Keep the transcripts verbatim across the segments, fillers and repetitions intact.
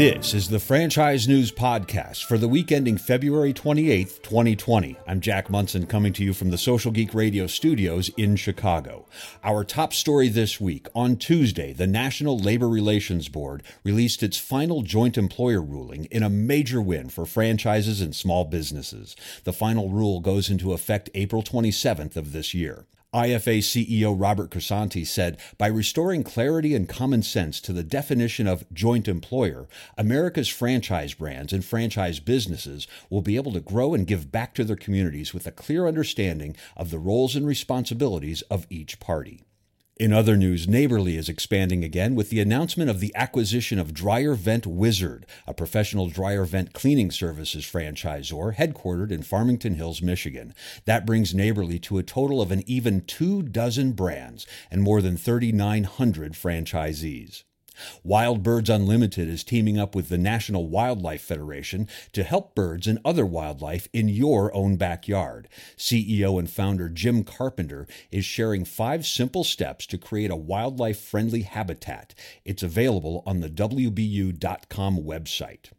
This is the Franchise News Podcast for the week ending February twenty-eighth, twenty twenty. I'm Jack Munson coming to you from the Social Geek Radio studios in Chicago. Our top story this week: on Tuesday, the National Labor Relations Board released its final joint employer ruling in a major win for franchises and small businesses. The final rule goes into effect April twenty-seventh of this year. I F A C E O Robert Cressanti said, by restoring clarity and common sense to the definition of joint employer, America's franchise brands and franchise businesses will be able to grow and give back to their communities with a clear understanding of the roles and responsibilities of each party. In other news, Neighborly is expanding again with the announcement of the acquisition of Dryer Vent Wizard, a professional dryer vent cleaning services franchisor headquartered in Farmington Hills, Michigan. That brings Neighborly to a total of an even two dozen brands and more than thirty-nine hundred franchisees. Wild Birds Unlimited is teaming up with the National Wildlife Federation to help birds and other wildlife in your own backyard. C E O and founder Jim Carpenter is sharing five simple steps to create a wildlife-friendly habitat. It's available on the W B U dot com website.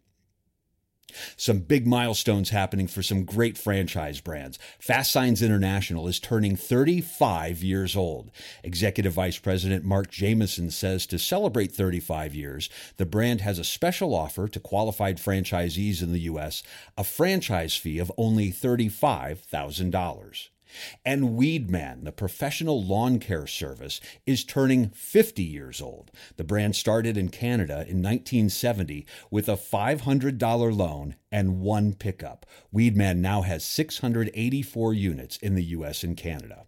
Some big milestones happening for some great franchise brands. Fast Signs International is turning thirty-five years old. Executive Vice President Mark Jameson says to celebrate thirty-five years, the brand has a special offer to qualified franchisees in the U S, a franchise fee of only thirty-five thousand dollars. And Weedman, the professional lawn care service, is turning fifty years old. The brand started in Canada in nineteen seventy with a five hundred dollars loan and one pickup. Weedman now has six hundred eighty-four units in the U S and Canada.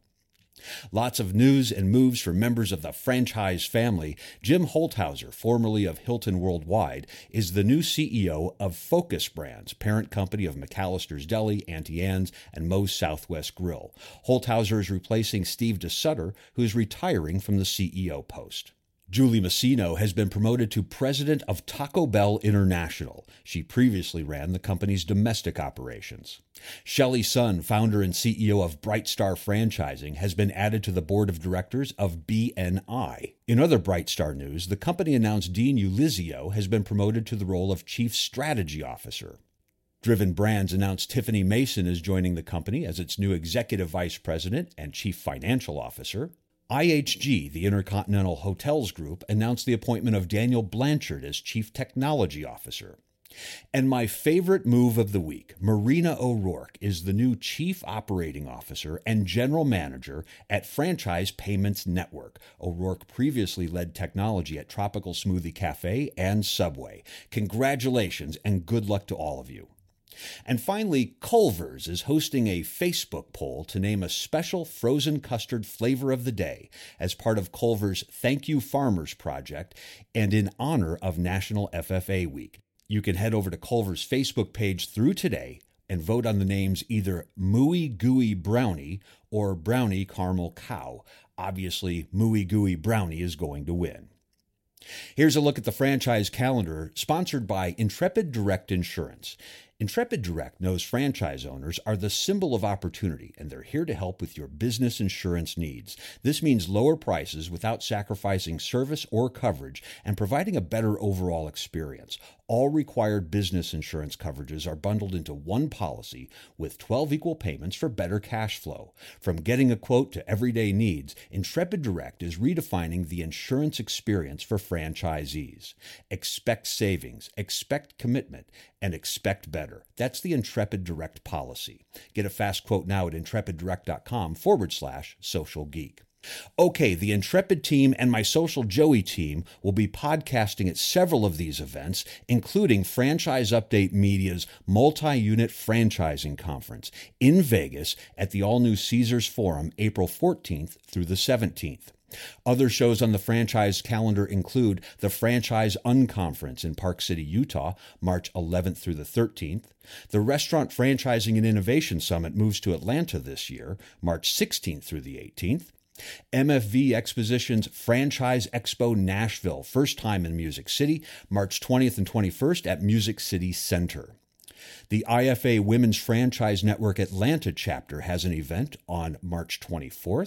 Lots of news and moves for members of the franchise family. Jim Holthauser, formerly of Hilton Worldwide, is the new C E O of Focus Brands, parent company of McAllister's Deli, Auntie Anne's, and Moe's Southwest Grill. Holthauser is replacing Steve DeSutter, who is retiring from the C E O post. Julie Massino has been promoted to president of Taco Bell International. She previously ran the company's domestic operations. Shelley Sun, founder and C E O of Brightstar Franchising, has been added to the board of directors of B N I. In other Brightstar news, the company announced Dean Ulizio has been promoted to the role of Chief Strategy Officer. Driven Brands announced Tiffany Mason is joining the company as its new Executive Vice President and Chief Financial Officer. I H G, the Intercontinental Hotels Group, announced the appointment of Daniel Blanchard as Chief Technology Officer. And my favorite move of the week, Marina O'Rourke is the new Chief Operating Officer and General Manager at Franchise Payments Network. O'Rourke previously led technology at Tropical Smoothie Cafe and Subway. Congratulations and good luck to all of you. And finally, Culver's is hosting a Facebook poll to name a special frozen custard flavor of the day as part of Culver's Thank You Farmers project and in honor of National F F A Week. You can head over to Culver's Facebook page through today and vote on the names either Mooey Gooey Brownie or Brownie Caramel Cow. Obviously, Mooey Gooey Brownie is going to win. Here's a look at the franchise calendar, sponsored by Intrepid Direct Insurance. Intrepid Direct knows franchise owners are the symbol of opportunity, and they're here to help with your business insurance needs. This means lower prices without sacrificing service or coverage and providing a better overall experience. All required business insurance coverages are bundled into one policy with twelve equal payments for better cash flow. From getting a quote to everyday needs, Intrepid Direct is redefining the insurance experience for franchisees. Expect savings, expect commitment, and expect better. That's the Intrepid Direct policy. Get a fast quote now at intrepiddirect.com forward slash social geek. Okay, the Intrepid team and my Social Joey team will be podcasting at several of these events, including Franchise Update Media's Multi-Unit Franchising Conference in Vegas at the all-new Caesars Forum, April fourteenth through the seventeenth. Other shows on the franchise calendar include the Franchise Unconference in Park City, Utah, March eleventh through the thirteenth. The Restaurant Franchising and Innovation Summit moves to Atlanta this year, March sixteenth through the eighteenth. M F V Exposition's Franchise Expo Nashville, first time in Music City, March twentieth and twenty-first at Music City Center. The I F A Women's Franchise Network Atlanta chapter has an event on March twenty-fourth.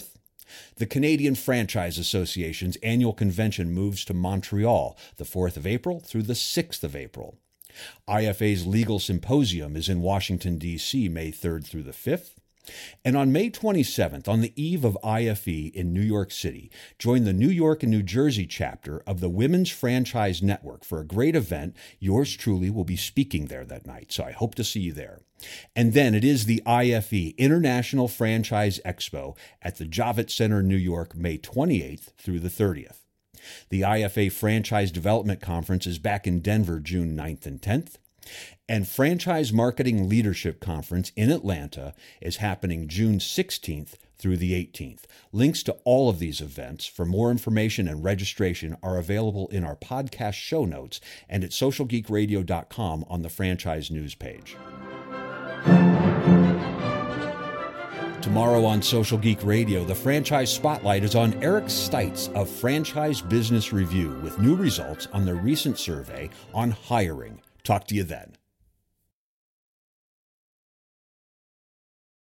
The Canadian Franchise Association's annual convention moves to Montreal the fourth of April through the sixth of April. I F A's Legal Symposium is in Washington, D C May third through the fifth. And on May twenty-seventh, on the eve of I F E in New York City, join the New York and New Jersey chapter of the Women's Franchise Network for a great event. Yours truly will be speaking there that night, so I hope to see you there. And then it is the I F E International Franchise Expo at the Javits Center, New York, May twenty-eighth through the thirtieth. The I F A Franchise Development Conference is back in Denver, June ninth and tenth. And Franchise Marketing Leadership Conference in Atlanta is happening June sixteenth through the eighteenth. Links to all of these events for more information and registration are available in our podcast show notes and at social geek radio dot com on the Franchise News page. Tomorrow on Social Geek Radio, the Franchise Spotlight is on Eric Stites of Franchise Business Review with new results on their recent survey on hiring. Talk to you then.